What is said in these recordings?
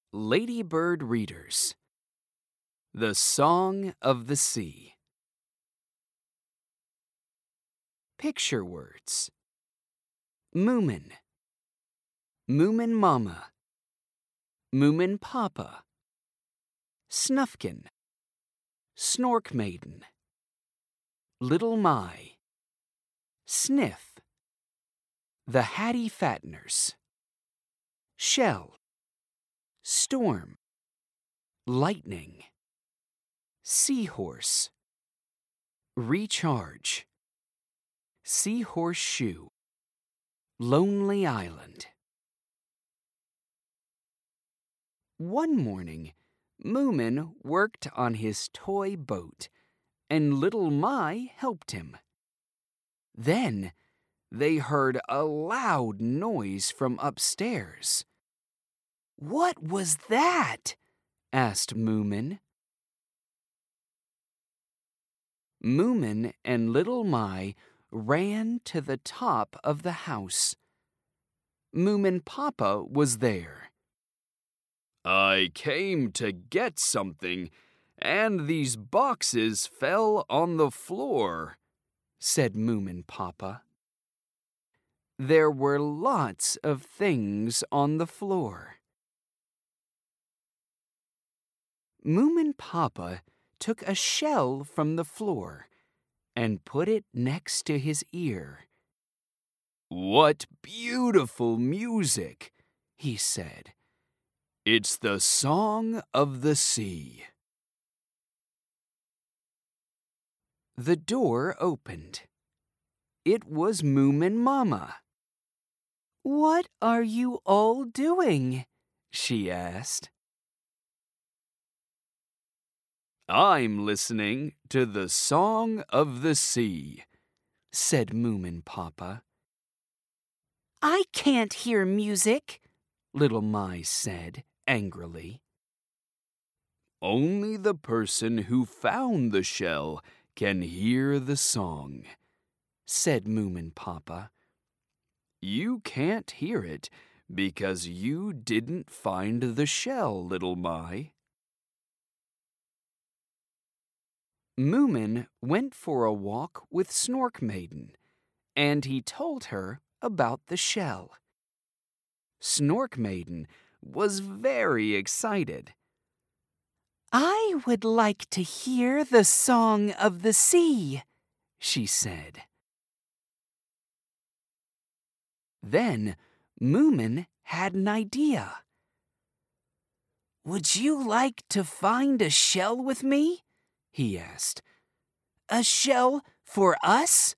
Ladybird Readers. The Song of the Sea. Picture words. Moomin. Moomin Mama. Moomin Papa. Snufkin. Snork Maiden. Little My. Sniff. The Hattie Fatteners. Shell. Storm. Lightning. Seahorse. Recharge. Seahorseshoe. Lonely Island. One morning, Moomin worked on his toy boat, and Little My helped him. Then they heard a loud noise from upstairs. "What was that?" asked Moomin. Moomin and Little My ran to the top of the house. Moomin Papa was there. "I came to get something, and these boxes fell on the floor," said Moomin Papa. There were lots of things on the floor. Moomin Papa took a shell from the floor and put it next to his ear. "What beautiful music," he said. "It's the song of the sea." The door opened. It was Moomin Mama. "What are you all doing?" she asked. "I'm listening to the song of the sea," said Moomin Papa. "I can't hear music," Little My said angrily. "Only the person who found the shell can hear the song," said Moomin Papa. "You can't hear it because you didn't find the shell, Little My." Moomin went for a walk with Snork Maiden, and he told her about the shell. Snork Maiden was very excited. "I would like to hear the song of the sea," she said. Then Moomin had an idea. "Would you like to find a shell with me?" he asked. "A shell for us?"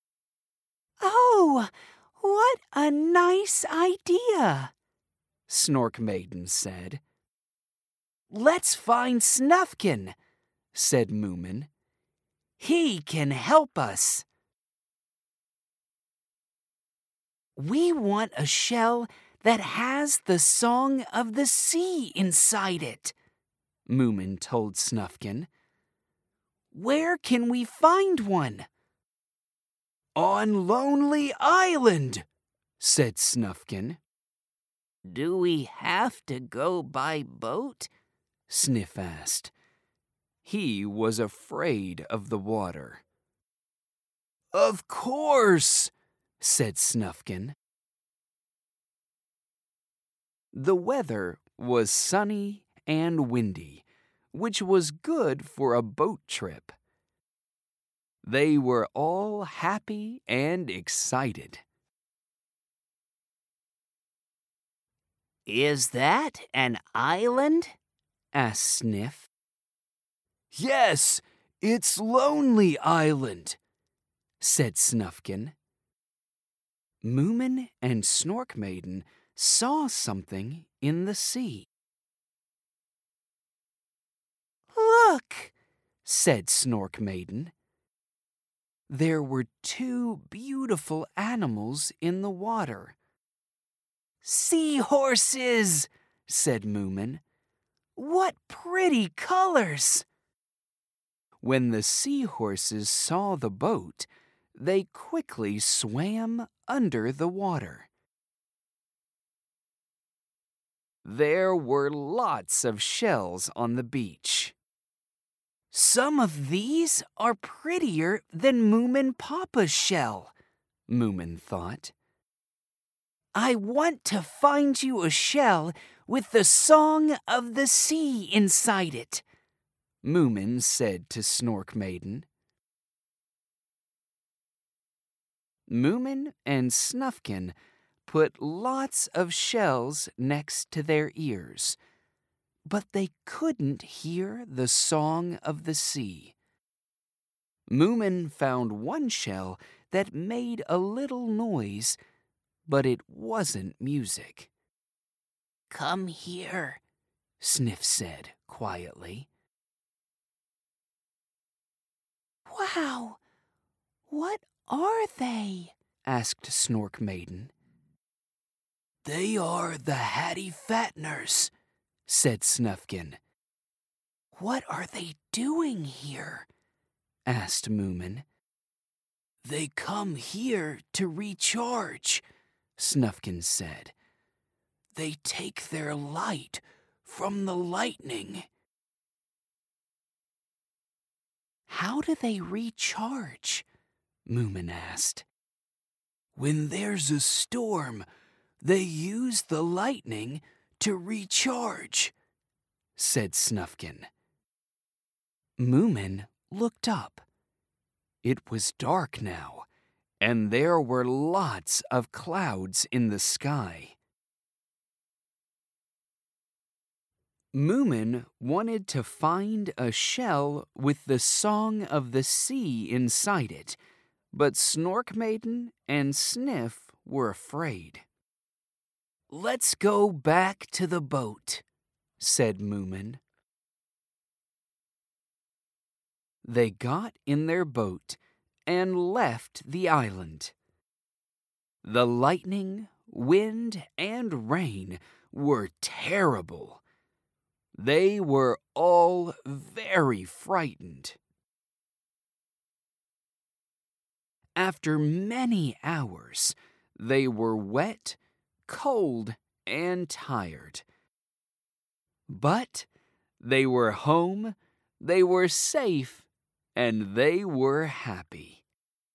"Oh, what a nice idea," Snork Maiden said. "Let's find Snufkin," said Moomin. "He can help us." "We want a shell that has the song of the sea inside it," Moomin told Snufkin. "Where can we find one?" "On Lonely Island," said Snufkin. "Do we have to go by boat?" Sniff asked. He was afraid of the water. "Of course," said Snufkin. The weather was sunny and windy, which was good for a boat trip. They were all happy and excited. "Is that an island?" asked Sniff. "Yes, it's Lonely Island," said Snufkin. Moomin and Snork Maiden saw something in the sea. "Look," said Snork Maiden. There were two beautiful animals in the water. "Seahorses," said Moomin. "What pretty colors!" When the seahorses saw the boat, they quickly swam under the water. There were lots of shells on the beach. Some of these are prettier than Moomin Papa's shell, Moomin thought. I want to find you a shell with the song of the sea inside it, Moomin said to Snork Maiden. Moomin and Snufkin put lots of shells next to their ears, but they couldn't hear the song of the sea. Moomin found one shell that made a little noise, but it wasn't music. Come here, Sniff said quietly. Wow, what are they? Asked Snork Maiden. They are the Hattie Fatteners, said Snufkin. What are they doing here? Asked Moomin. They come here to recharge, Snufkin said. They take their light from the lightning. How do they recharge? Moomin asked. When there's a storm, they use the lightning to recharge, said Snufkin. Moomin looked up. It was dark now, and there were lots of clouds in the sky. Moomin wanted to find a shell with the song of the sea inside it, but Snork Maiden and Sniff were afraid. Let's go back to the boat, said Moomin. They got in their boat and left the island. The lightning, wind, and rain were terrible. They were all very frightened. After many hours, they were wet, cold, and tired. But they were home, they were safe, and they were happy.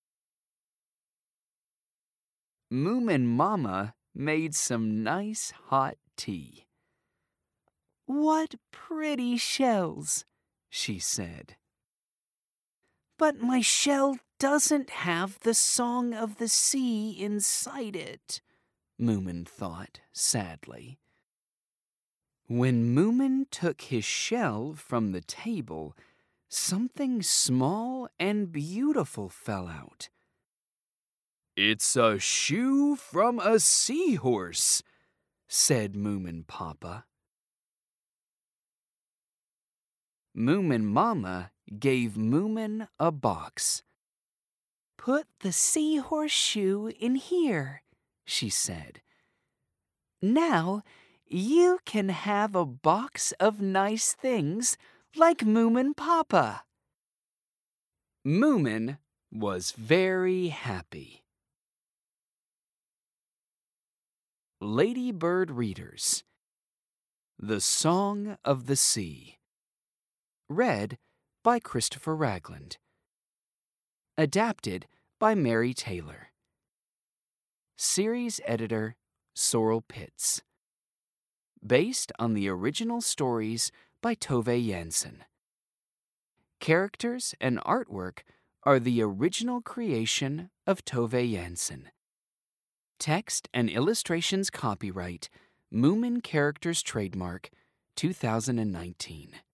Moomin Mama made some nice hot tea. What pretty shells, she said. But my shell doesn't have the song of the sea inside it, Moomin thought sadly. When Moomin took his shell from the table, something small and beautiful fell out. It's a shoe from a seahorse, said Moomin Papa. Moomin Mama gave Moomin a box. Put the seahorse shoe in here, she said. Now you can have a box of nice things like Moomin Papa. Moomin was very happy. Ladybird Readers: The Song of the Sea. Read by Christopher Ragland. Adapted by Mary Taylor. Series editor Sorrel Pitts. Based on the original stories by Tove Jansson. Characters and artwork are the original creation of Tove Jansson. Text and illustrations copyright Moomin Characters Trademark 2019.